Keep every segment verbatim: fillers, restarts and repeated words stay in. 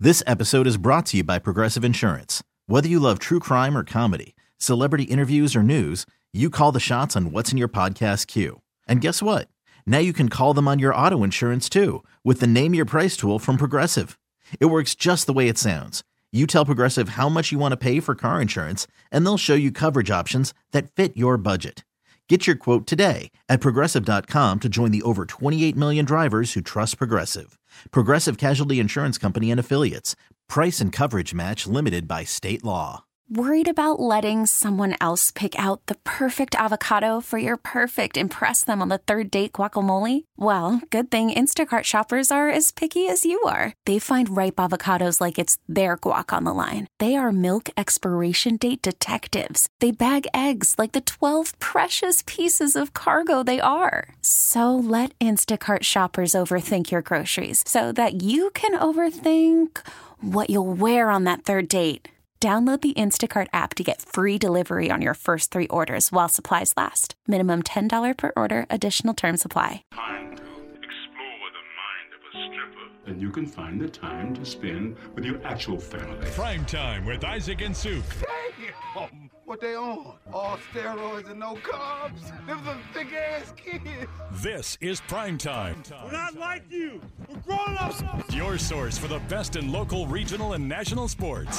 This episode is brought to you by Progressive Insurance. Whether you love true crime or comedy, celebrity interviews or news, you call the shots on what's in your podcast queue. And guess what? Now you can call them on your auto insurance too with the Name Your Price tool from Progressive. It works just the way it sounds. You tell Progressive how much you want to pay for car insurance, and they'll show you coverage options that fit your budget. Get your quote today at Progressive dot com to join the over twenty-eight million drivers who trust Progressive. Progressive Casualty Insurance Company and Affiliates. Price and coverage match limited by state law. Worried about letting someone else pick out the perfect avocado for your perfect impress them on the third date guacamole? Well, good thing Instacart shoppers are as picky as you are. They find ripe avocados like it's their guac on the line. They are milk expiration date detectives. They bag eggs like the twelve precious pieces of cargo they are. So let Instacart shoppers overthink your groceries so that you can overthink what you'll wear on that third date. Download the Instacart app to get free delivery on your first three orders while supplies last. Minimum ten dollars per order. Additional terms apply. Time to explore the mind of a stripper. And you can find the time to spend with your actual family. Prime Time with Isaac and Suk. Damn! What they on? All steroids and no carbs? Them some thick-ass kids. This is Prime Time. We're not like you. We're grown-ups. Your source for the best in local, regional, and national sports.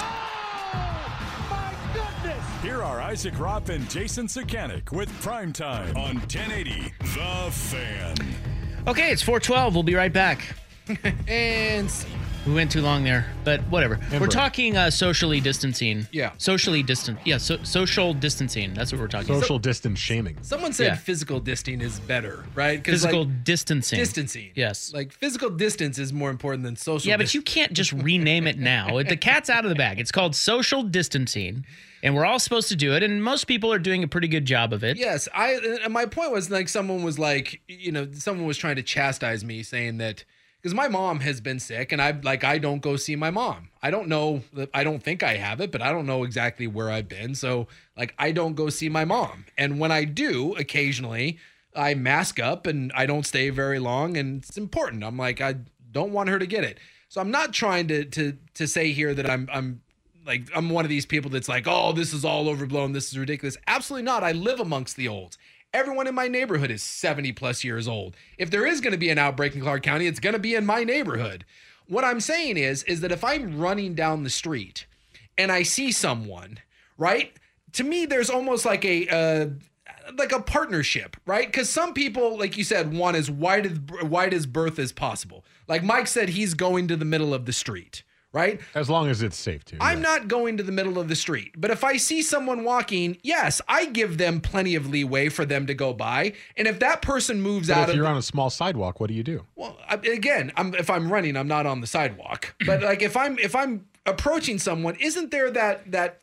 Oh, my goodness. Here are Isaac Ropp and Jason Sakanik with Prime Time on ten eighty The Fan. Okay, it's four twelve. We'll be right back. And we went too long there, but whatever. And we're break. talking uh, socially distancing. Yeah. Socially distant. Yeah, so, social distancing. That's what we're talking social about. Social distance shaming. Someone said yeah. physical distancing is better, right? Physical like, distancing. Distancing. Yes. Like physical distance is more important than social Yeah, but dist- you can't just rename it now. The cat's out of the bag. It's called social distancing, and we're all supposed to do it, and most people are doing a pretty good job of it. Yes. I. And my point was, like, someone was like, you know, someone was trying to chastise me saying that, because my mom has been sick, and I like I don't go see my mom. I don't know. I don't think I have it, but I don't know exactly where I've been. So like I don't go see my mom. And when I do, occasionally I mask up and I don't stay very long. And it's important. I'm like I don't want her to get it. So I'm not trying to to to say here that I'm I'm like I'm one of these people that's like, oh, this is all overblown. This is ridiculous. Absolutely not. I live amongst the olds. Everyone in my neighborhood is seventy plus years old. If there is going to be an outbreak in Clark County, it's going to be in my neighborhood. What I'm saying is, is that if I'm running down the street and I see someone, right? To me, there's almost like a, uh, like a partnership, right? Because some people, like you said, want as wide as, wide as berth as possible. Like Mike said, he's going to the middle of the street. Right? As long as it's safe to. I'm yeah. not going to the middle of the street. But if I see someone walking, yes, I give them plenty of leeway for them to go by. And if that person moves but out if of you're the, on a small sidewalk, what do you do? Well, I, again, I'm, if I'm running, I'm not on the sidewalk. But like if I'm if I'm approaching someone, isn't there that that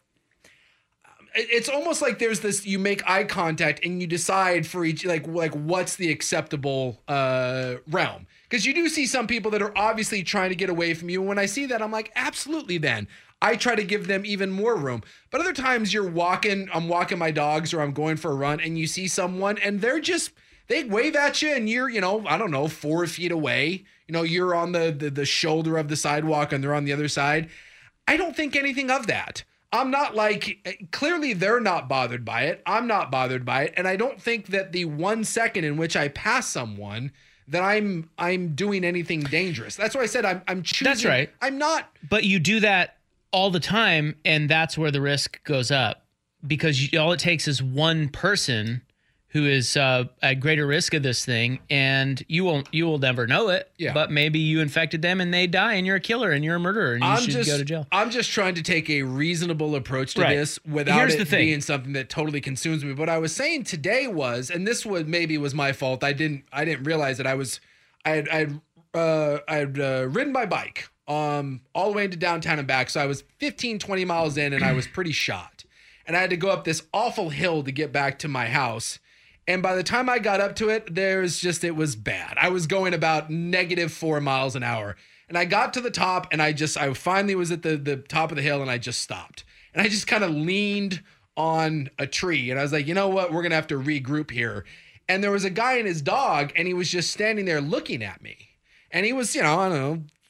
it's almost like there's this, you make eye contact and you decide for each, like, like what's the acceptable uh, realm. Because you do see some people that are obviously trying to get away from you. And when I see that, I'm like, absolutely then. I try to give them even more room. But other times you're walking, I'm walking my dogs or I'm going for a run and you see someone and they're just, they wave at you and you're, you know, I don't know, four feet away. You know, you're on the, the, the shoulder of the sidewalk and they're on the other side. I don't think anything of that. I'm not like, clearly they're not bothered by it. I'm not bothered by it. And I don't think that the one second in which I pass someone that I'm I'm doing anything dangerous. That's why I said I'm I'm choosing. That's right. I'm not. But you do that all the time, and that's where the risk goes up. Because you, all it takes is one person who is uh, at greater risk of this thing, and you won't you will never know it. Yeah. But maybe you infected them and they die and you're a killer and you're a murderer and you I'm should just, go to jail. I'm just trying to take a reasonable approach to right. this without Here's it the thing. being something that totally consumes me. What I was saying today was, and this was maybe was my fault. I didn't I didn't realize that I was I had I had uh, I had uh, ridden my bike um all the way into downtown and back. So I was fifteen, twenty miles in and I was pretty shot. And I had to go up this awful hill to get back to my house. And by the time I got up to it, there's just, it was bad. I was going about negative four miles an hour. And I got to the top and I just, I finally was at the, the top of the hill and I just stopped. And I just kind of leaned on a tree. And I was like, you know what? We're going to have to regroup here. And there was a guy and his dog and he was just standing there looking at me. And he was, you know, I don't know,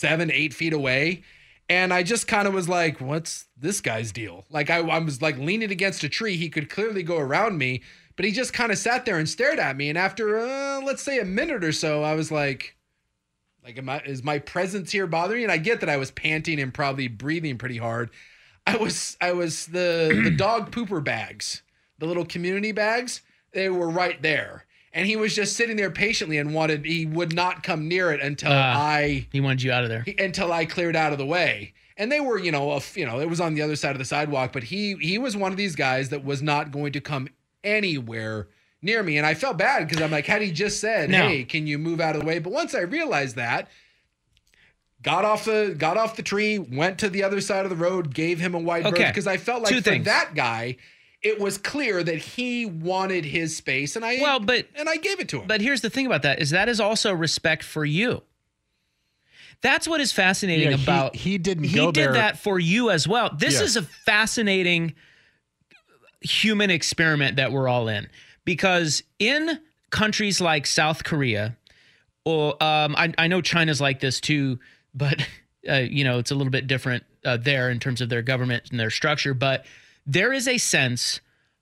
seven, eight feet away. And I just kind of was like, what's this guy's deal? Like I, I was like leaning against a tree. He could clearly go around me, but he just kind of sat there and stared at me. And after, uh, let's say a minute or so, I was like, like, am I, is my presence here bothering you? And I get that I was panting and probably breathing pretty hard. I was, I was the, the dog pooper bags, the little community bags. They were right there. And he was just sitting there patiently and wanted, he would not come near it until uh, I, he wanted you out of there he, until I cleared out of the way. And they were, you know, a, you know, it was on the other side of the sidewalk, but he, he was one of these guys that was not going to come anywhere near me. And I felt bad because I'm like, had he just said, no. hey, can you move out of the way? But once I realized that, got off the, got off the tree, went to the other side of the road, gave him a wide berth okay. because I felt like Two for things. that guy, it was clear that he wanted his space, and I well, but and I gave it to him. But here's the thing about that: is that is also respect for you. That's what is fascinating yeah, he, about. He didn't. He go did there. that for you as well. This yeah. is a fascinating human experiment that we're all in, because in countries like South Korea, or um, I, I know China's like this too, but uh, you know it's a little bit different uh, there in terms of their government and their structure, but. There is a sense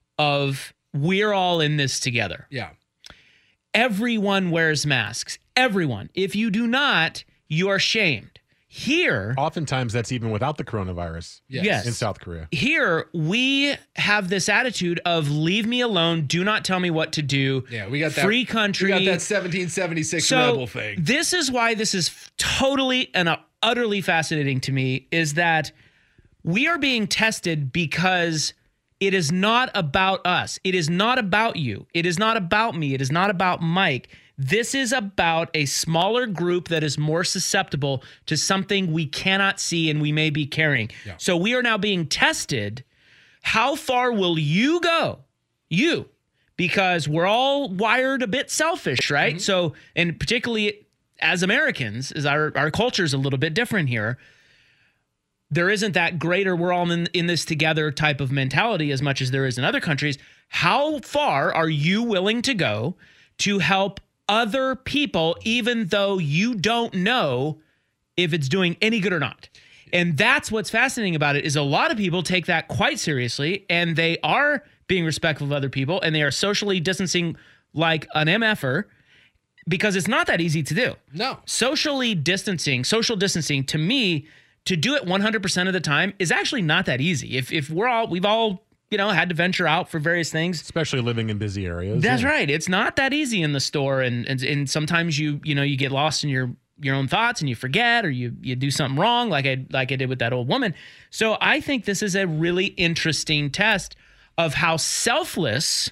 of we're all in this together. Yeah. Everyone wears masks. Everyone. If you do not, you are shamed. Here. Oftentimes that's even without the coronavirus. Yes. yes. In South Korea. Here, we have this attitude of leave me alone. Do not tell me what to do. Yeah, we got that. Free country. We got that seventeen seventy-six so rebel thing. This is why this is totally and utterly fascinating to me is that we are being tested because it is not about us. It is not about you. It is not about me. It is not about Mike. This is about a smaller group that is more susceptible to something we cannot see and we may be carrying. Yeah. So we are now being tested. How far will you go? You. Because we're all wired a bit selfish, right? Mm-hmm. So, and particularly as Americans, is our, our culture is a little bit different here. There isn't that greater, we're all in, in this together type of mentality as much as there is in other countries. How far are you willing to go to help other people, even though you don't know if it's doing any good or not? And that's what's fascinating about it is a lot of people take that quite seriously, and they are being respectful of other people, and they are socially distancing like an M F-er, because it's not that easy to do. No. Socially distancing, social distancing, to me, to do it one hundred percent of the time is actually not that easy. If if we're all, we've all, you know, had to venture out for various things. Especially living in busy areas. That's yeah. right. It's not that easy in the store. And, and and sometimes you, you know, you get lost in your, your own thoughts and you forget, or you, you do something wrong like I, like I did with that old woman. So I think this is a really interesting test of how selfless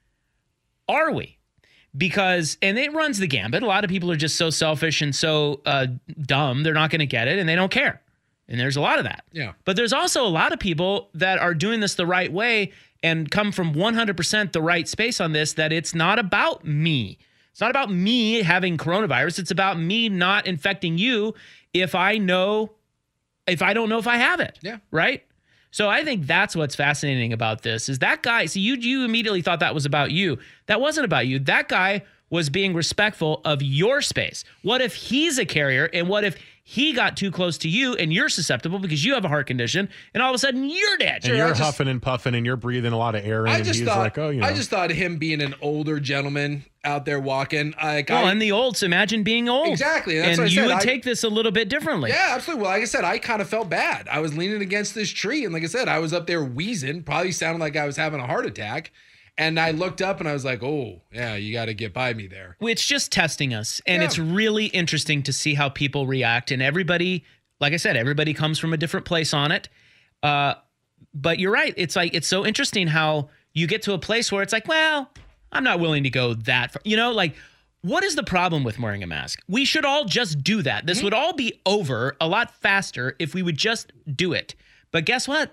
are we? Because, and it runs the gambit. A lot of people are just so selfish and so uh, dumb, they're not going to get it and they don't care. And there's a lot of that. Yeah. But there's also a lot of people that are doing this the right way and come from one hundred percent the right space on this, that it's not about me. It's not about me having coronavirus. It's about me not infecting you if I know, if I don't know if I have it. Yeah. Right? So I think that's what's fascinating about this is that guy, so you, you immediately thought that was about you. That wasn't about you. That guy was being respectful of your space. What if he's a carrier, and what if he got too close to you and you're susceptible because you have a heart condition and all of a sudden you're dead? And sure, you're just, huffing and puffing and you're breathing a lot of air in. I and just he's thought, like, oh, you know. I just thought him being an older gentleman out there walking. Like, well, I, and the old, so imagine being old. Exactly. That's and what I you said. would I, take this a little bit differently. Yeah, absolutely. Well, like I said, I kind of felt bad. I was leaning against this tree. And like I said, I was up there wheezing, probably sounded like I was having a heart attack. And I looked up and I was like, oh, yeah, you got to get by me there. It's just testing us. And Yeah. it's really interesting to see how people react. And everybody, like I said, everybody comes from a different place on it. Uh, but you're right. It's like, it's so interesting how you get to a place where it's like, well, I'm not willing to go that far. You know, like, what is the problem with wearing a mask? We should all just do that. This mm-hmm. would all be over a lot faster if we would just do it. But guess what?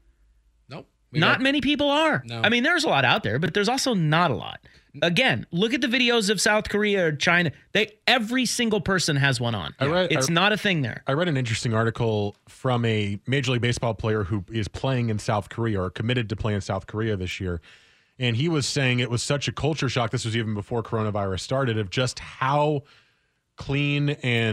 We not got, many people are. No. I mean, there's a lot out there, but there's also not a lot. Again, look at the videos of South Korea or China. They every single person has one on. I read, it's I, not a thing there. I read an interesting article from a Major League Baseball player who is playing in South Korea or committed to play in South Korea this year. And he was saying it was such a culture shock. This was even before coronavirus started, of just how clean and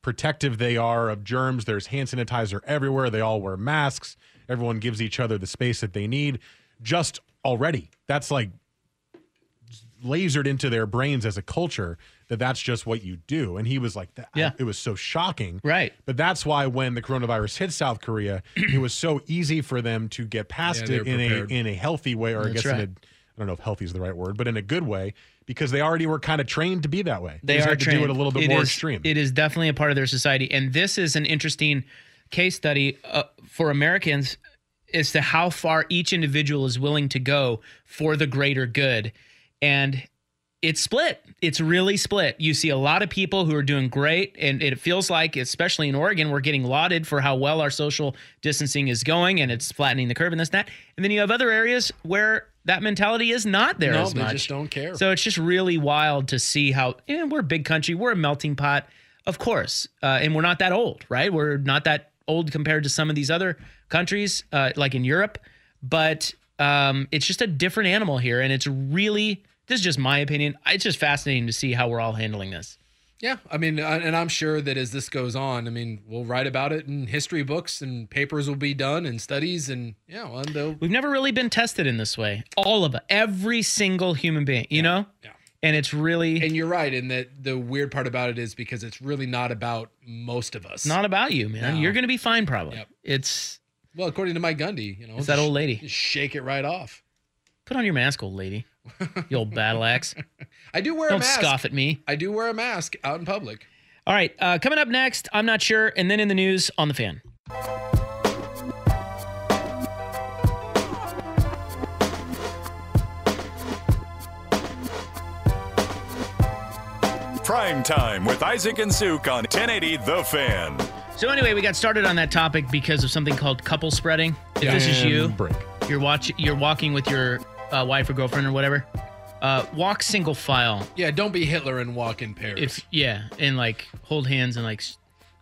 protective they are of germs. There's hand sanitizer everywhere. They all wear masks. Everyone gives each other the space that they need. Just already, that's like lasered into their brains as a culture that that's just what you do. And he was like, that, yeah. it was so shocking. Right. But that's why when the coronavirus hit South Korea, it was so easy for them to get past Yeah, it in a in a healthy way, or That's I guess right. in a, I don't know if healthy is the right word, but in a good way, because they already were kind of trained to be that way. They just are had to trained. do it a little bit It more is- extreme. It is definitely a part of their society. And this is an interesting case study uh, for Americans as to how far each individual is willing to go for the greater good. And it's split. It's really split. You see a lot of people who are doing great, and it feels like, especially in Oregon, we're getting lauded for how well our social distancing is going, and it's flattening the curve and this and that. And then you have other areas where that mentality is not there No, as they much. just don't care. So it's just really wild to see how, eh, we're a big country. We're a melting pot, of course. Uh, and we're not that old, right? We're not that old compared to some of these other countries, uh, like in Europe. But um, it's just a different animal here. And it's really, this is just my opinion. It's just fascinating to see how we're all handling this. Yeah, I mean, and I'm sure that as this goes on, I mean, we'll write about it in history books, and papers will be done, and studies, and yeah, well, they'll... We've never really been tested in this way. All of it, every single human being, you know? Yeah. And it's really... And you're right in that the weird part about it is because it's really not about most of us. It's not about you, man. No. You're going to be fine, probably. Yep. It's... Well, according to Mike Gundy, you know, It's that old lady. Just shake it right off. Put on your mask, old lady. You old battle axe. I do wear Don't a mask. scoff at me. I do wear a mask out in public. All right, uh, coming up next, I'm not sure, and then in the news on the Fan. Prime Time with Isaac and Suk on ten eighty The Fan. So anyway, we got started on that topic because of something called couple spreading. If this is you, break. you're watch, you're walking with your uh, wife or girlfriend or whatever. Uh, walk single file. Yeah, don't be Hitler and walk in pairs. If yeah, and like hold hands and like,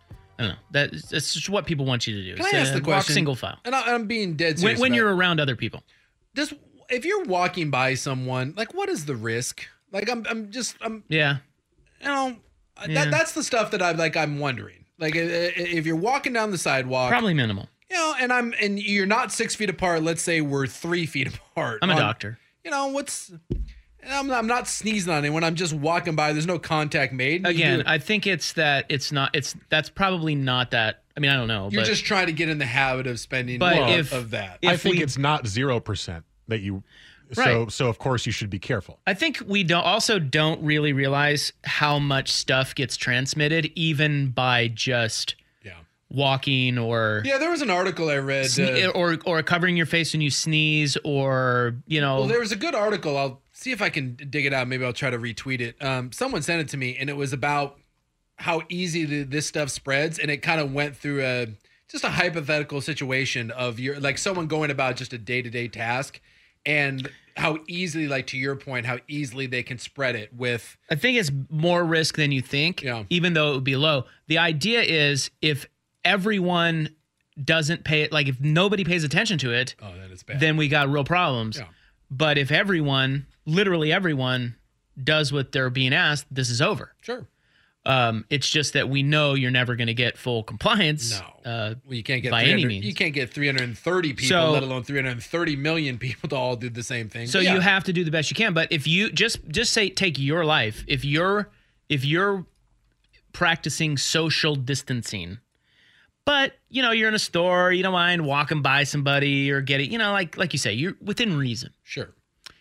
I don't know. That, that's just what people want you to do. Can I So, ask the walk question? single file. And I, I'm being dead When, serious. when about you're it. around other people. Just if you're walking by someone, like, what is the risk? Like, I'm, I'm just, I'm, Yeah. you know, Yeah. that that's the stuff that I'm like, I'm wondering. Like, i- i- if you're walking down the sidewalk, Probably minimal. you know, and I'm, and you're not six feet apart. Let's say we're three feet apart. I'm a on- doctor. You know what's? I'm, I'm not sneezing on anyone. I'm just walking by. There's no contact made. You Again, do- I think it's that it's not. It's that's probably not that. I mean, I don't know. you're but, just trying to get in the habit of spending But more if- of that. if I think we- it's not zero percent that you. So Right. so of course you should be careful. I think we don't also don't really realize how much stuff gets transmitted even by just yeah. walking or Yeah, there was an article I read. sne- uh, or or covering your face when you sneeze or you know Well, there was a good article. I'll see if I can dig it out. Maybe I'll try to retweet it. Um, someone sent it to me, and it was about how easy the, this stuff spreads, and it kind of went through a just a hypothetical situation of your like someone going about just a day to day task, and how easily, like to your point, how easily they can spread it with. I think it's more risk than you think, Yeah. even though it would be low. The idea is if everyone doesn't pay it, like if nobody pays attention to it, Oh, that is bad. then we got real problems. Yeah. But if everyone, literally everyone, does what they're being asked, this is over. Sure. Um, it's just that we know you're never going to get full compliance. No. Uh, Well, you can't get by three any hundred means. You can't get three hundred thirty people, So- let alone three hundred thirty million people to all do the same thing. so But yeah. you have to do the best you can. But if you just just say take your life, if you're if you're practicing social distancing, but you know you're in a store, you don't mind walking by somebody or getting, you know, like like you say, you're within reason. Sure.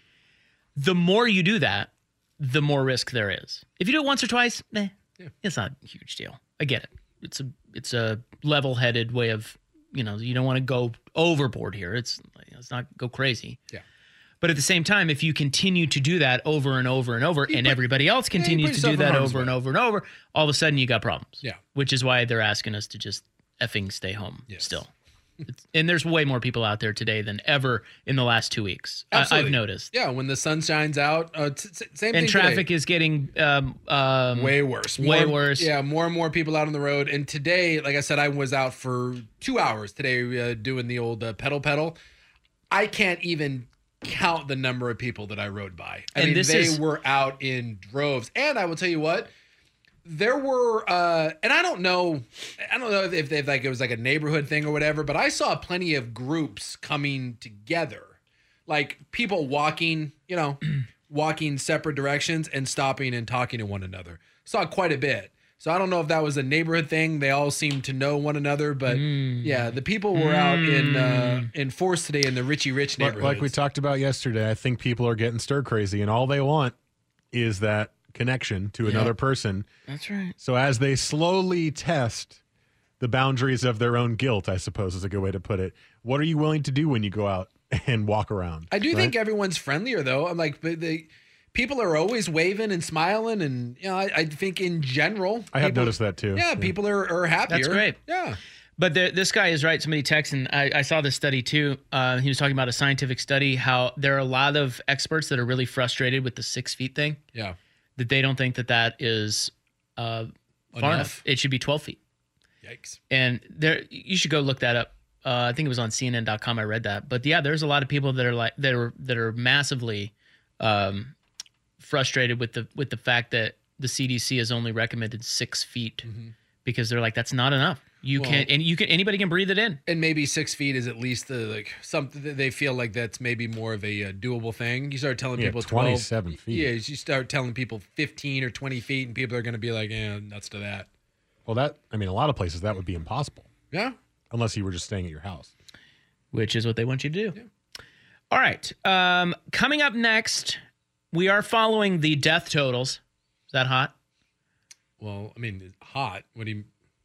The more you do that, the more risk there is. If you do it once or twice, eh, Yeah. it's not a huge deal. I get it. It's a it's a level-headed way of, you know, you don't want to go overboard here. It's it's not go crazy. Yeah. But at the same time, if you continue to do that over and over and over, and put- everybody else you continues put to do yourself in that harm's over and way. over and over, all of a sudden you got problems. Yeah. Which is why they're asking us to just effing stay home Yes. still. It's, and there's way more people out there today than ever in the last two weeks. I, I've Absolutely. noticed. Yeah, when the sun shines out, uh, t- t- same thing And traffic today. is getting um, um, way worse. way More- worse. Yeah, more and more people out on the road. And today, like I said, I was out for two hours today uh, doing the old uh, pedal pedal. I can't even count the number of people that I rode by. I And mean, this they is- were out in droves. And I will tell you what, there were, uh, and I don't know, I don't know if, if, if like it was like a neighborhood thing or whatever, but I saw plenty of groups coming together, like people walking, you know, walking separate directions and stopping and talking to one another. Saw quite a bit. So I don't know if that was a neighborhood thing. They all seemed to know one another, but mm. yeah, the people were mm. out in uh, in force today in the Richie Rich neighborhoods. Like we talked about yesterday, I think people are getting stir crazy, and all they want is that connection to yep. another person. That's right. So as they slowly test the boundaries of their own guilt, I suppose is a good way to put it. What are you willing to do when you go out and walk around? I do right? think everyone's friendlier though. I'm like, but they. People are always waving and smiling, and you know, I, I think in general, I have people, noticed that too. Yeah, yeah. people are, are happier. That's great. Yeah, but the, this guy is right. Somebody texted, I, I saw this study too. Uh, he was talking about a scientific study how there are a lot of experts that are really frustrated with the six feet thing. Yeah, that they don't think that that is uh, far enough. It should be twelve feet. Yikes! And there, you should go look that up. Uh, I think it was on C N N dot com. I read that. But yeah, there's a lot of people that are like that are that are massively. Um, frustrated with the with the fact that the C D C has only recommended six feet mm-hmm. because they're like, that's not enough. You well, can't, and you can, anybody can breathe it in. And maybe six feet is at least the like something that they feel like that's maybe more of a uh, doable thing. You start telling yeah, people twenty-seven twelve feet. Yeah, you start telling people fifteen or twenty feet, and people are going to be like, yeah, nuts to that. Well, that I mean, a lot of places that would be impossible. Yeah, unless you were just staying at your house, which is what they want you to do. Yeah. All right, um, coming up next. We are following the death totals. Is that hot? Well, I mean, hot. What do you...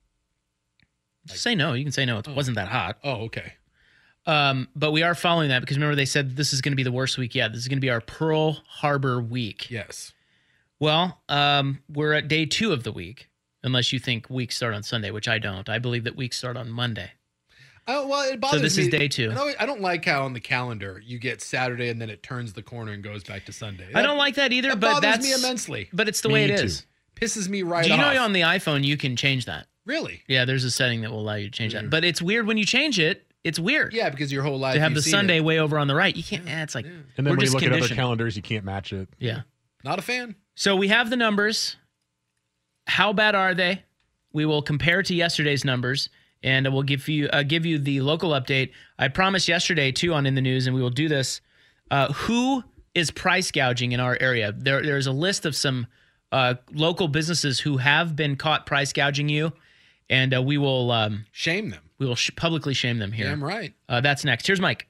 Like, say no. You can say no. It oh. wasn't that hot. Oh, okay. Um, but we are following that because remember they said this is going to be the worst week yet. This is going to be our Pearl Harbor week. Yes. Well, um, we're at day two of the week, unless you think weeks start on Sunday, which I don't. I believe that weeks start on Monday. Oh, well, it bothers me. So this me. is day two. I don't, I don't like how on the calendar you get Saturday and then it turns the corner and goes back to Sunday. That, I don't like that either, that but bothers that's me immensely. But it's the me way it too. is. Pisses me right off. Do you know on the iPhone you can change that? Really? Yeah, there's a setting that will allow you to change mm. that. But it's weird when you change it. It's weird. Yeah, because your whole life to have the Sunday it. way over on the right. You can't. Yeah. Eh, it's like. Yeah. And then we're when you just look at other conditioned. calendars, you can't match it. Yeah. Not a fan. So we have the numbers. How bad are they? We will compare to yesterday's numbers. And we'll give you uh, give you the local update. I promised yesterday, too, on In the News, and we will do this. Uh, who is price gouging in our area? There, There's a list of some uh, local businesses who have been caught price gouging you, and uh, we will... Um, shame them. We will sh- publicly shame them here. Damn right. Uh, that's next. Here's Mike.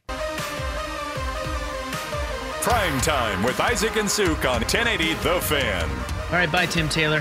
Prime Time with Isaac and Suk on ten eighty The Fan. All right, bye, Tim Taylor.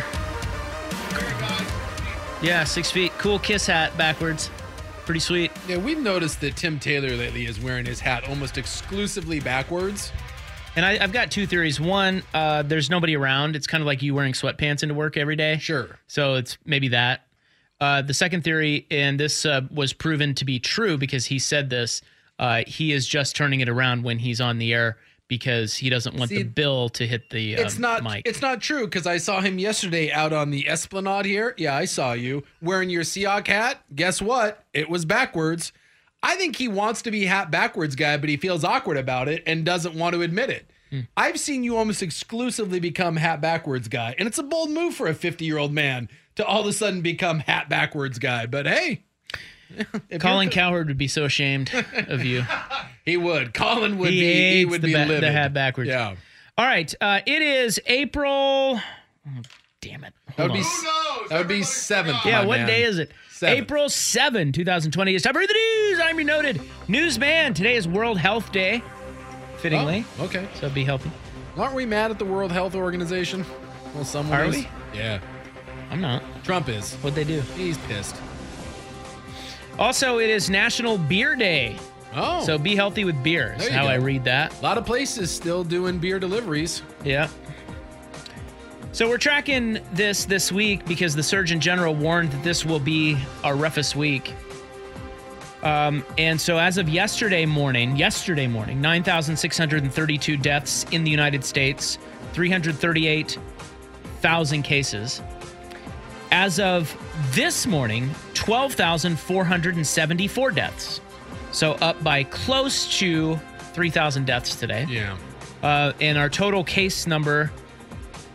Yeah, six feet. Cool Kiss hat backwards. Pretty sweet. Yeah, we've noticed that Tim Taylor lately is wearing his hat almost exclusively backwards. And I, I've got two theories. One, uh, there's nobody around. It's kind of like you wearing sweatpants into work every day. Sure. So it's maybe that. Uh, the second theory, and this uh, was proven to be true because he said this, uh, he is just turning it around when he's on the air because he doesn't want See, the bill to hit the it's um, not, mic. It's not true because I saw him yesterday out on the Esplanade here. Yeah, I saw you wearing your Seahawk hat. Guess what? It was backwards. I think he wants to be hat backwards guy, but he feels awkward about it and doesn't want to admit it. Hmm. I've seen you almost exclusively become hat backwards guy, and it's a bold move for a fifty-year-old man to all of a sudden become hat backwards guy. But hey, Colin Cowherd would be so ashamed of you. He would. Colin would he be. He would the be ba- livid. the hat backwards. Yeah. All right. Uh, it is April. Oh, damn it. Hold that would on. be. Who That would be seventh. Yeah. my What man. day is it? Seventh. April seventh, twenty twenty. It's time for the news. I'm your noted newsman. Today is World Health Day. Fittingly. Oh, okay. So be healthy. Aren't we mad at the World Health Organization? Well, someone Are is. we? Yeah. I'm not. Trump is. What'd they do? He's pissed. Also, it is National Beer Day. Oh. So be healthy with beer. That's There you how go. I read that. A lot of places still doing beer deliveries. Yeah. So we're tracking this this week because the Surgeon General warned that this will be our roughest week. Um, and so as of yesterday morning, yesterday morning, nine thousand six hundred thirty-two deaths in the United States, three hundred thirty-eight thousand cases. As of this morning, twelve thousand four hundred seventy-four deaths. So up by close to three thousand deaths today. Yeah. Uh, and our total case number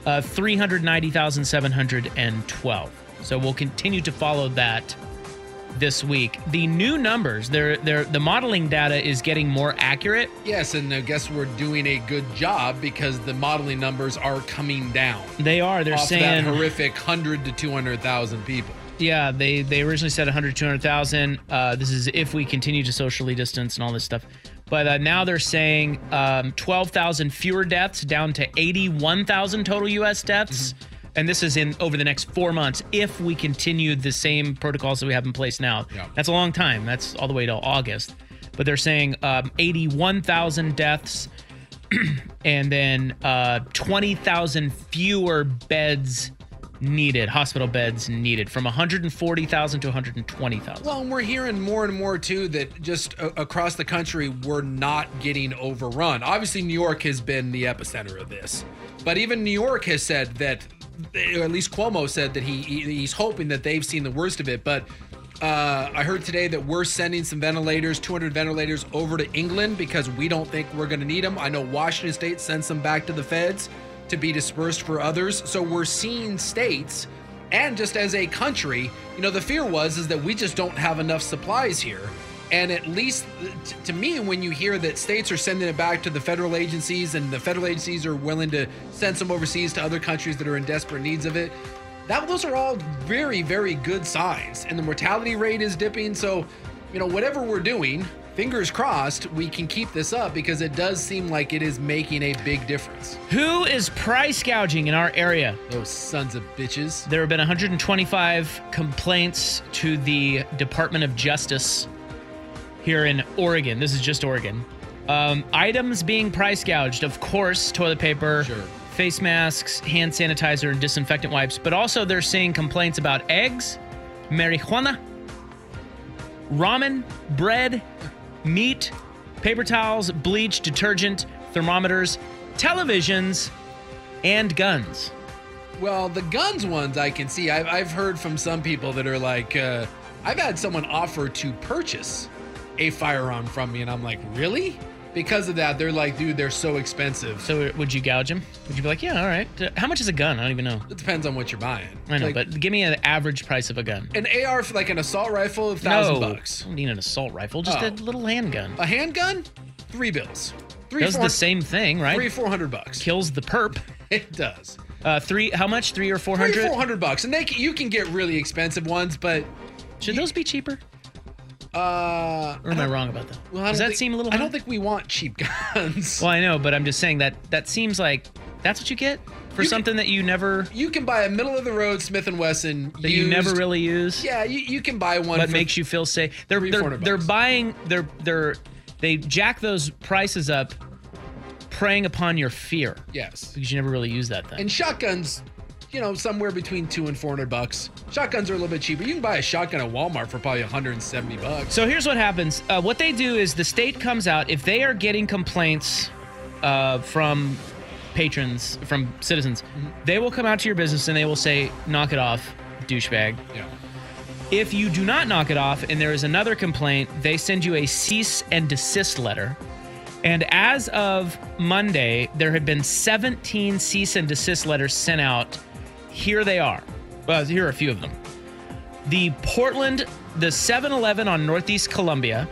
uh, three hundred ninety thousand seven hundred twelve. So we'll continue to follow that this week. The new numbers, they're, they're, the modeling data is getting more accurate. Yes, and I guess we're doing a good job because the modeling numbers are coming down. They are. They're off saying that horrific one hundred to two hundred thousand people. Yeah, they, they originally said one hundred, two hundred thousand. Uh, this is if we continue to socially distance and all this stuff. But uh, now they're saying um, twelve thousand fewer deaths, down to eighty-one thousand total U S deaths. Mm-hmm. And this is in over the next four months if we continue the same protocols that we have in place now. Yeah. That's a long time. That's all the way to August. But they're saying um, eighty-one thousand deaths and then uh, twenty thousand fewer beds needed, hospital beds needed, from one hundred forty thousand to one hundred twenty thousand. Well, and we're hearing more and more, too, that just uh, across the country, we're not getting overrun. Obviously, New York has been the epicenter of this. But even New York has said that, or at least Cuomo said that he he's hoping that they've seen the worst of it. But uh, I heard today that we're sending some ventilators, two hundred ventilators, over to England because we don't think we're going to need them. I know Washington State sent some back to the feds to be dispersed for others. So we're seeing states, and just as a country, you know, the fear was is that we just don't have enough supplies here. And at least t- to me, when you hear that states are sending it back to the federal agencies and the federal agencies are willing to send some overseas to other countries that are in desperate needs of it, that those are all very, very good signs. And the mortality rate is dipping. So, you know, whatever we're doing, fingers crossed, we can keep this up because it does seem like it is making a big difference. Who is price gouging in our area? Those sons of bitches. There have been one hundred twenty-five complaints to the Department of Justice here in Oregon. This is just Oregon. Um, items being price gouged, of course, toilet paper, sure. face masks, hand sanitizer, and disinfectant wipes. But also they're seeing complaints about eggs, marijuana, ramen, bread, meat, paper towels, bleach, detergent, thermometers, televisions, and guns. Well, the guns ones I can see. I've, I've heard from some people that are like, uh, I've had someone offer to purchase a firearm from me, and I'm like, really? Because of that, they're like, dude, they're so expensive. So would you gouge them? Would you be like, yeah, all right. How much is a gun? I don't even know. It depends on what you're buying. I know, like, but give me an average price of a gun. An A R, for like an assault rifle, a thousand no, bucks. I don't need an assault rifle, just Oh. a little handgun. A handgun, three bills. Three, Does the same thing, right? Three, four hundred bucks. Kills the perp. It does. Uh, three, how much? Three or four Three, hundred? four hundred bucks, and they can, you can get really expensive ones, but should you, those be cheaper? Uh, or am I, I wrong about that? Well, Does that think, seem a little? I high? don't think we want cheap guns. Well, I know, but I'm just saying that that seems like that's what you get for you something can, that you never. You can buy a middle of the road Smith and Wesson that used, you never really use. Yeah, you, you can buy one. But for makes you feel safe. They're three, they're they're buying. They're they're they jack those prices up, preying upon your fear. Yes, because you never really use that thing. And shotguns, you know, somewhere between two and four hundred bucks. Shotguns are a little bit cheaper. You can buy a shotgun at Walmart for probably one hundred seventy bucks. So here's what happens. Uh, what they do is the state comes out if they are getting complaints uh, from patrons, from citizens. Mm-hmm. They will come out to your business and they will say, "Knock it off, douchebag." Yeah. If you do not knock it off and there is another complaint, they send you a cease and desist letter. And as of Monday, there had been seventeen cease and desist letters sent out. Here they are. Well, here are a few of them. The Portland, the seven eleven on Northeast Columbia,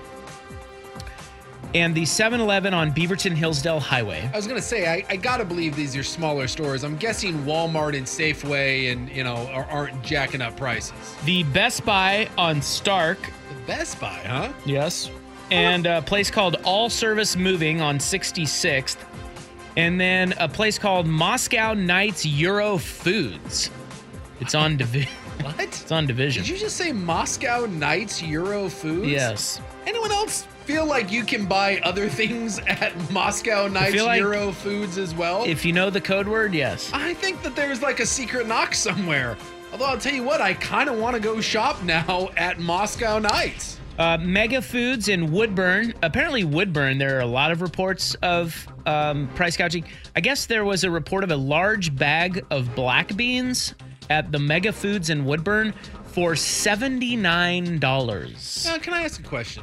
and the seven eleven on Beaverton Hillsdale Highway. I was going to say, I, I got to believe these are smaller stores. I'm guessing Walmart and Safeway and, you know, are, aren't jacking up prices. The Best Buy on Stark. The Best Buy, huh? Yes. And a place called All Service Moving on sixty-sixth. And then a place called Moscow Nights Euro Foods. It's on Division. What? It's on Division. Did you just say Moscow Nights Euro Foods? Yes. Anyone else feel like you can buy other things at Moscow Nights like Euro Foods as well? If you know the code word, yes. I think that there's like a secret knock somewhere. Although I'll tell you what, I kind of want to go shop now at Moscow Nights. Uh, Mega Foods in Woodburn. Apparently, Woodburn, there are a lot of reports of um, price gouging. I guess there was a report of a large bag of black beans at the Mega Foods in Woodburn for seventy-nine dollars. Uh, can I ask a question?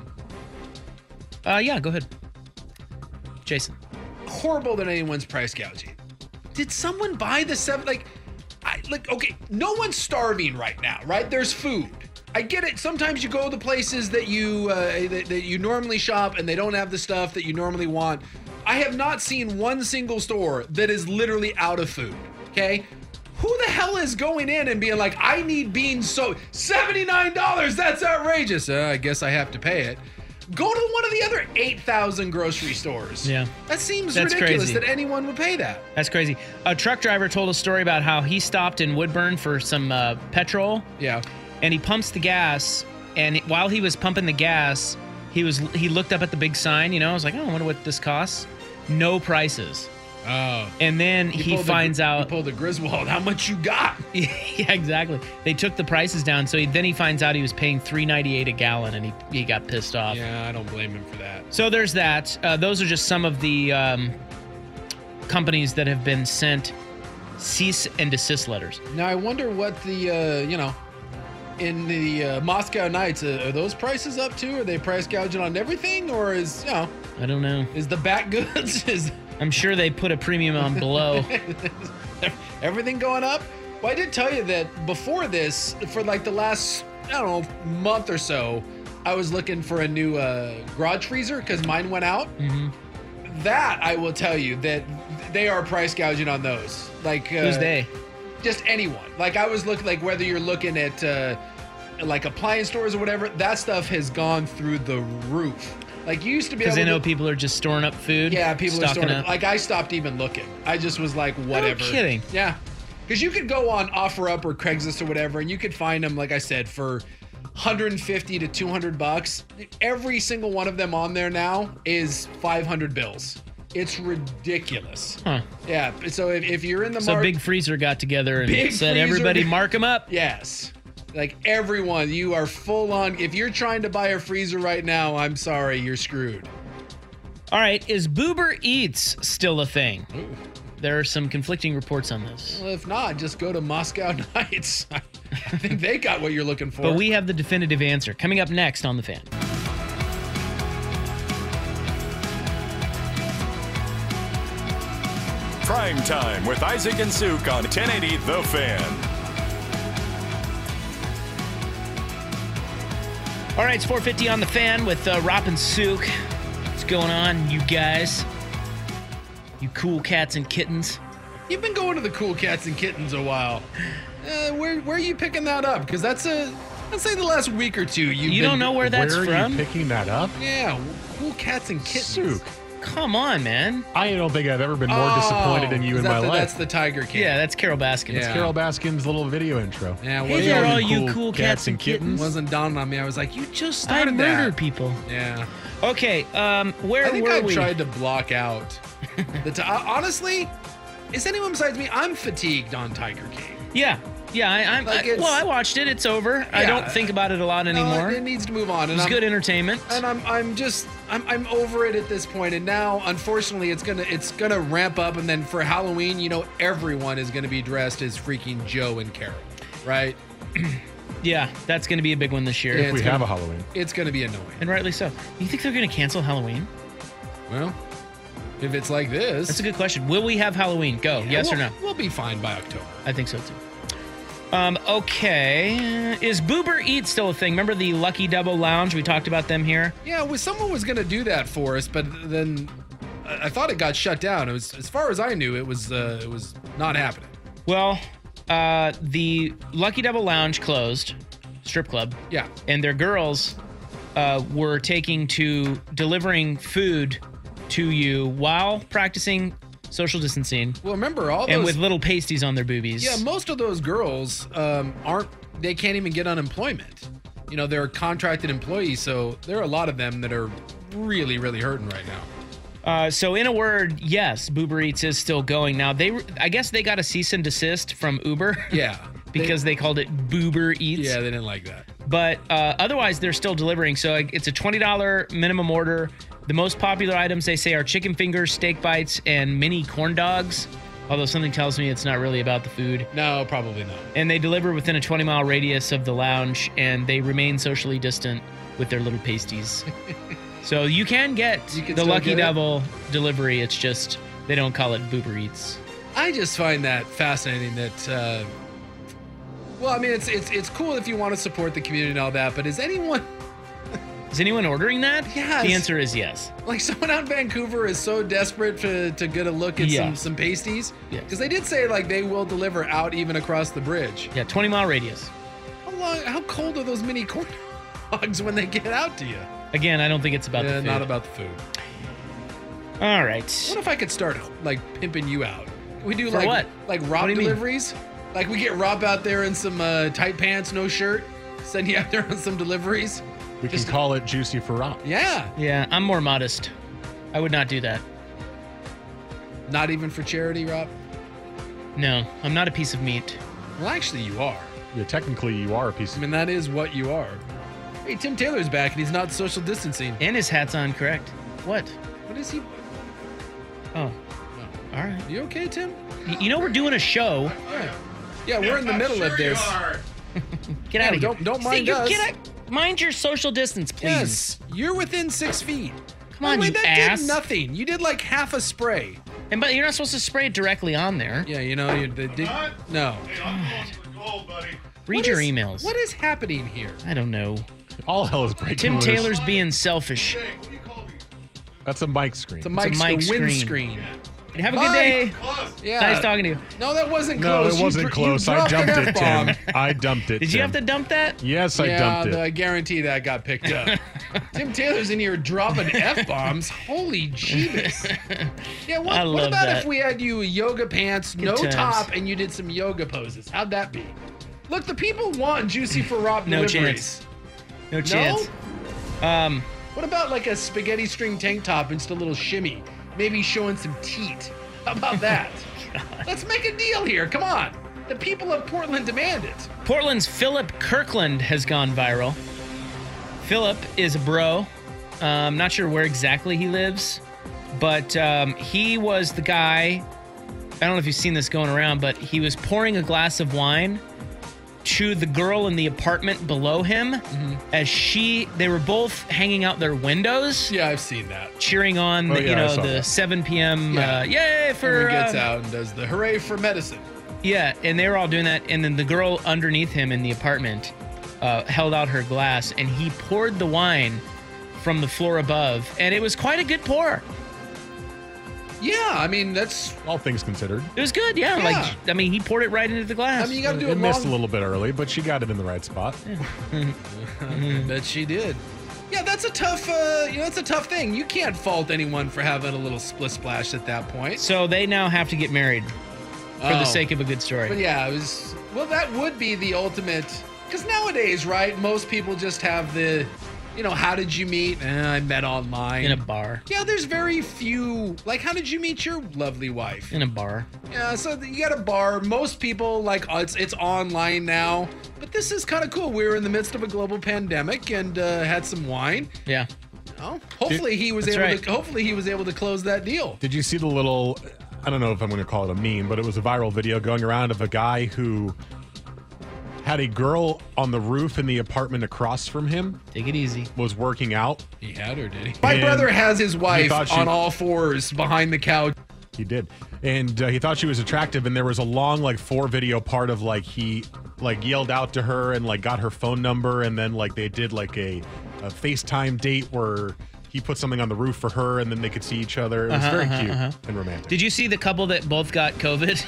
Uh, yeah, go ahead. Jason. Horrible that anyone's price gouging. did someone buy the seven? Like, I like okay, no one's starving right now, right? There's food. I get it. Sometimes you go to places that you uh, that, that you normally shop and they don't have the stuff that you normally want. I have not seen one single store that is literally out of food. Okay. Who the hell is going in and being like, I need beans so seventy-nine dollars? That's outrageous. Uh, I guess I have to pay it. Go to one of the other eight thousand grocery stores. Yeah. That seems That's ridiculous crazy. that anyone would pay that. That's crazy. A truck driver told a story about how he stopped in Woodburn for some uh, petrol. Yeah. And he pumps the gas. And while he was pumping the gas, he was he looked up at the big sign. You know, I was like, oh, I wonder what this costs. No prices. Oh. And then he, pulled finds the, out. He pulled the Griswold. How much you got? Yeah, exactly. They took the prices down. So he, then he finds out he was paying three ninety-eight a gallon, and he, he got pissed off. Yeah, I don't blame him for that. So there's that. Uh, those are just some of the um, companies that have been sent cease and desist letters. Now I wonder what the uh, you know, in the uh, Moscow Nights, uh, are those prices up too? Are they price gouging on everything, or is you know? I don't know. Is the back goods is I'm sure they put a premium on below. everything going up? Well, I did tell you that before this, for like the last I don't know month or so, I was looking for a new uh, garage freezer because mine went out. Mm-hmm. That I will tell you that they are price gouging on those. Like uh, Who's they? Just anyone. Like I was looking, like whether you're looking at uh, like appliance stores or whatever, that stuff has gone through the roof. Like you used to be able Because they know to, people are just storing up food. yeah, people are stocking storing up. Like I stopped even looking. I just was like, whatever. No kidding. Yeah, because you could go on OfferUp or Craigslist or whatever, and you could find them, like I said, for one hundred fifty to two hundred bucks. Every single one of them on there now is five hundred bills. It's ridiculous. Huh. Yeah. So if, if you're in the So market, Big Freezer got together and Big said, Freezer- everybody mark them up. yes. Like everyone, you are full on. If you're trying to buy a freezer right now, I'm sorry, you're screwed. All right. Is Boober Eats still a thing? Ooh. There are some conflicting reports on this. Well, if not, just go to Moscow Nights. I think they got what you're looking for. But we have the definitive answer coming up next on The Fan. Prime Time with Isaac and Suk on ten eighty The Fan. All right, it's four fifty on The Fan with uh, Rop and Suk. What's going on, you guys? You cool cats and kittens. You've been going to the Cool Cats and Kittens a while. Uh, where where are you picking that up? Because that's a, let's say the last week or two. You've You been, don't know where that's Where are from? you picking that up? Yeah, Cool Cats and Kittens. Suk. Come on, man. I don't think I've ever been more Oh, disappointed in you is in that my the, life. That's the Tiger King. Yeah, that's Carol Baskin. Yeah. Carol Baskin's little video intro. Yeah, Hey wasn't, there, Hey, all you cool cats and kittens. wasn't dawning on me. I was like, you just I started murder that. people. Yeah. Okay, um, where I think were I've we? tried to block out the. T- uh, honestly, is anyone besides me? I'm fatigued on Tiger King. Yeah, yeah. I, I'm. Like I, it's- well, I watched it. It's over. I Yeah. don't think about it a lot anymore. No, it, it needs to move on. And It's I'm, good entertainment. And I'm I'm just I'm I'm over it at this point. And now, unfortunately, it's gonna it's gonna ramp up. And then for Halloween, you know, everyone is gonna be dressed as freaking Joe and Carol, right? Yeah, that's going to be a big one this year, Yeah, If we it's have gonna- a Halloween. It's gonna be annoying. and rightly so. You think they're going to cancel Halloween? Well, if it's like this, That's a good question. Will we have Halloween? Go, yeah, yes we'll, or no? We'll be fine by October. I think so too. Um, okay. Is Boober Eats still a thing? Remember the Lucky Double Lounge? We talked about them here. Yeah, well, someone was gonna do that for us, but then I I thought it got shut down. It was, as far as I knew, it was uh, it was not happening. Well, uh, the Lucky Double Lounge closed, strip club, Yeah. and their girls uh, were taking to delivering food to you while practicing social distancing Well, remember all those. and with little pasties on their boobies. yeah, most of those girls um, aren't. They can't even get unemployment. You know, they're contracted employees, so there are a lot of them that are really, really hurting right now. Uh, so in a word, yes, Boober Eats is still going. Now, they, I guess they got a cease and desist from Uber. Yeah. because they, called it Boober Eats. Yeah, they didn't like that. But uh, otherwise, they're still delivering. So it's a twenty dollars minimum order. The most popular items, they say, are chicken fingers, steak bites, and mini corn dogs. Although something tells me it's not really about the food. No, probably not. And they deliver within a twenty mile radius of the lounge, and they remain socially distant with their little pasties. So you can get You can the still Lucky get it? Double delivery. It's just they don't call it Boober Eats. I just find that fascinating that, uh, well, I mean, it's, it's, it's cool if you want to support the community and all that, but is anyone... Is anyone ordering that? Yes. The answer is yes. Like someone out in Vancouver is so desperate to, to get a look at Yeah. some, some pasties. Yeah. Because they did say like they will deliver out even across the bridge. Yeah, twenty mile radius. How long, how cold are those mini corn dogs when they get out to you? Again, I don't think it's about yeah, the food. not about the food. All right. What if I could start like pimping you out? We do For like what? like What Rob do you mean? deliveries. Like we get Rob out there in some uh, tight pants, no shirt, send you out there on some deliveries. We Just- can call it Juicy for Rob. Yeah, Yeah, I'm more modest. I would not do that. not even for charity, Rob. No, I'm not a piece of meat. Well, actually, you are. Yeah, technically, you are a piece I of. mean, that is what you are. Hey, Tim Taylor's back and he's not social distancing. And his hat's on correct. What? What is he? Oh, all right. You okay, Tim? Y- You know we're doing a show. Yeah. Yeah, we're in the middle of this. Get Yeah, out of here. don't- don't mind See, you- us. Get out. Mind your social distance, please. Yes, you're within six feet. Come on, By the way, you that ass. did nothing. You did like half a spray. And but you're not supposed to spray it directly on there. Yeah, you know, you the, did. No. Read What your is- emails. What is happening here? I don't know. All hell is breaking Tim loose. Taylor's being selfish. That's a mic screen. It's a mic, It's a mic the screen. windscreen. Have a Bye. good day. Yeah. Nice talking to you. No, that wasn't no, close. it You wasn't dr- you close. I dropped dumped an it, F-bomb. Tim. I dumped it. Did you Tim. have to dump that? Yes, I yeah, dumped it. I guarantee that got picked up. Tim Taylor's in here dropping F-bombs. Holy Jeebus. Yeah, what, I what love about that. if we had you yoga pants, Good no times. top, and you did some yoga poses? How'd that be? Look, the people want Juicy for Rob No deliveries. chance. No chance. Um, What about like a spaghetti string tank top and just a little shimmy? Maybe showing some teat. How about that? Let's make a deal here. Come on. The people of Portland demand it. Portland's Philip Kirkland has gone viral. Philip is a bro. Um, not sure where exactly he lives, but um, he was the guy. I don't know if you've seen this going around, but he was pouring a glass of wine to the girl in the apartment below him as she they were both hanging out their windows Yeah, I've seen that. cheering on Oh, the, yeah, you I know saw the that. seven p.m. Yeah. Uh, yay for Everyone gets uh, out and does the hooray for medicine. yeah, and they were all doing that, and then the girl underneath him in the apartment uh, held out her glass, and he poured the wine from the floor above, and it was quite a good pour. Yeah, I mean that's. All things considered. It was good, yeah. Yeah. Like I mean, he poured it right into the glass. I mean, you got to do It a missed a long. little bit early, but she got it in the right spot. I bet she did. Yeah, that's a tough. Uh, you know, it's a tough thing. You can't fault anyone for having a little split splash at that point. so they now have to get married for Oh. the sake of a good story. But yeah, it was. Well, that would be the ultimate. Because nowadays, right? Most people just have the, you know, how did you meet? Eh, I met online. In a bar. Yeah, there's very few. Like, how did you meet your lovely wife? In a bar. Yeah, so you got a bar. Most people like oh, it's it's online now, but this is kind of cool. We were in the midst of a global pandemic and uh, had some wine. Yeah. Oh, hopefully he was That's able right. to. Hopefully he was able to close that deal. Did you see the little? I don't know if I'm going to call it a meme, but it was a viral video going around of a guy who had a girl on the roof in the apartment across from him, Take it easy. was working out. He had her, did he? My And brother has his wife thought she- on all fours behind the couch. He did. And uh, he thought she was attractive. And there was a long, like, four video part of, like, he, like, yelled out to her and, like, got her phone number. And then, like, they did, like, a, a FaceTime date where he put something on the roof for her and then they could see each other. It was Uh-huh, very uh-huh, cute uh-huh. and romantic. Did you see the couple that both got COVID?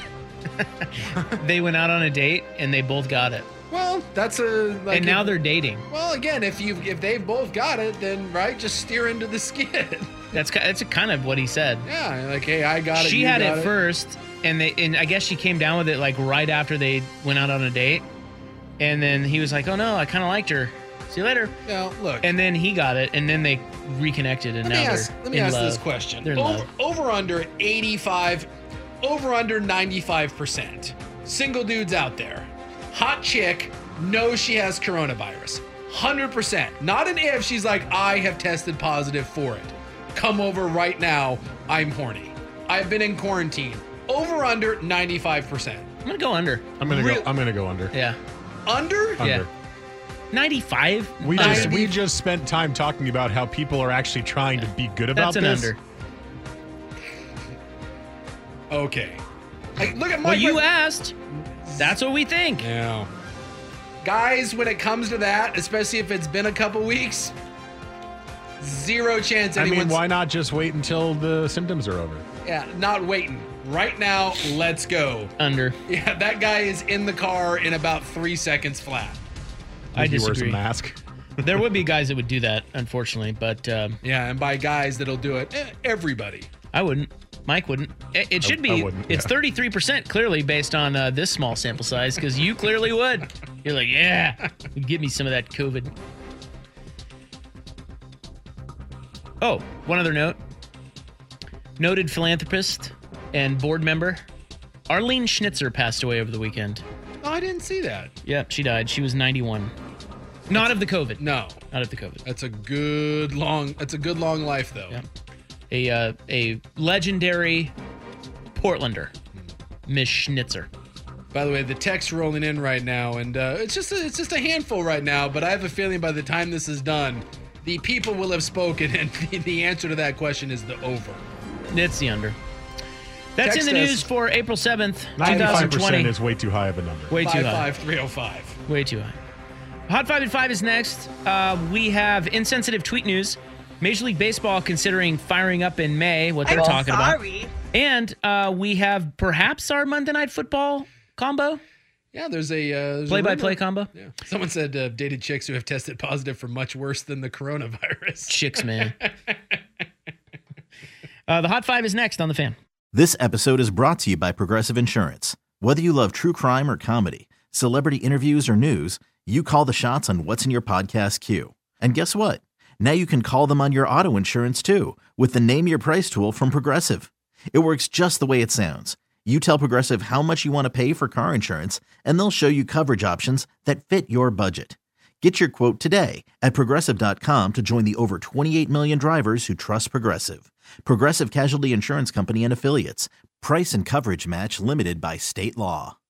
They went out on a date and they both got it. Well, that's a. Like And now a- they're dating. Well, again, if you if they both got it, then right, just steer into the skid. That's ki- that's kind of what he said. Yeah, like hey, I got it. She you had got it first, and they and I guess she came down with it like right after they went out on a date, and then he was like, "Oh no, I kind of liked her. See you later." Now look. And then he got it, and then they reconnected, and Let now me ask, they're let me in ask love. this question. They're in Over, love. over under eighty-five, over under ninety-five percent. Single dudes out there. Hot chick knows she has coronavirus. one hundred percent. Not an if, she's like, I have tested positive for it. Come over right now. I'm horny. I've been in quarantine. Over under ninety-five percent. I'm gonna go under. I'm gonna Real- go. I'm gonna go under. Yeah, Under? Under. yeah. ninety-five. We Under. just we just spent time talking about how people are actually trying to be good about That's an this. under. Okay. Like, look at Mike. Well, you Right- asked. That's what we think. Yeah. Guys, when it comes to that, especially if it's been a couple weeks, zero chance I anyone's... mean, why not just wait until the symptoms are over? Yeah, not waiting. Right now, let's go. Under. Yeah, that guy is in the car in about three seconds flat. I He wears a disagree. mask. There would be guys that would do that, unfortunately, but um, Yeah, and by guys that'll do it, eh, everybody. I wouldn't. Mike wouldn't. It, it should I be. wouldn't, It's yeah. thirty-three percent clearly based on uh, this small sample size because you clearly would. You're like, yeah, give me some of that COVID. Oh, one other note. Noted philanthropist and board member Arlene Schnitzer passed away over the weekend. Oh, I didn't see that. Yep, she died. She was ninety-one. Not of the COVID. No, Not of the COVID. that's a good long. That's a good long life though. Yeah. A uh, a legendary Portlander, Miss Schnitzer. By the way, the text's rolling in right now, and uh, it's just a, it's just a handful right now. But I have a feeling by the time this is done, the people will have spoken, and the, the answer to that question is the over. It's the under. That's Text in the us. news for April seventh, ninety-five twenty percent twenty. is way too high of a number. Way too Five high. five three oh five. Way too high. Hot five at five is next. Uh, we have insensitive tweet news. Major League Baseball considering firing up in May, what they're I'm talking sorry. about. And uh, we have perhaps our Monday Night Football combo, Yeah, there's a uh, there's a play-by-play rumor- combo. Yeah. Someone said uh, dated chicks who have tested positive for much worse than the coronavirus. Chicks, man. uh, the Hot Five is next on the Fan. This episode is brought to you by Progressive Insurance. Whether you love true crime or comedy, celebrity interviews or news, you call the shots on what's in your podcast queue. And guess what? Now you can call them on your auto insurance too with the Name Your Price tool from Progressive. It works just the way it sounds. You tell Progressive how much you want to pay for car insurance, and they'll show you coverage options that fit your budget. Get your quote today at Progressive dot com to join the over twenty-eight million drivers who trust Progressive. Progressive Casualty Insurance Company and Affiliates. Price and coverage match limited by state law.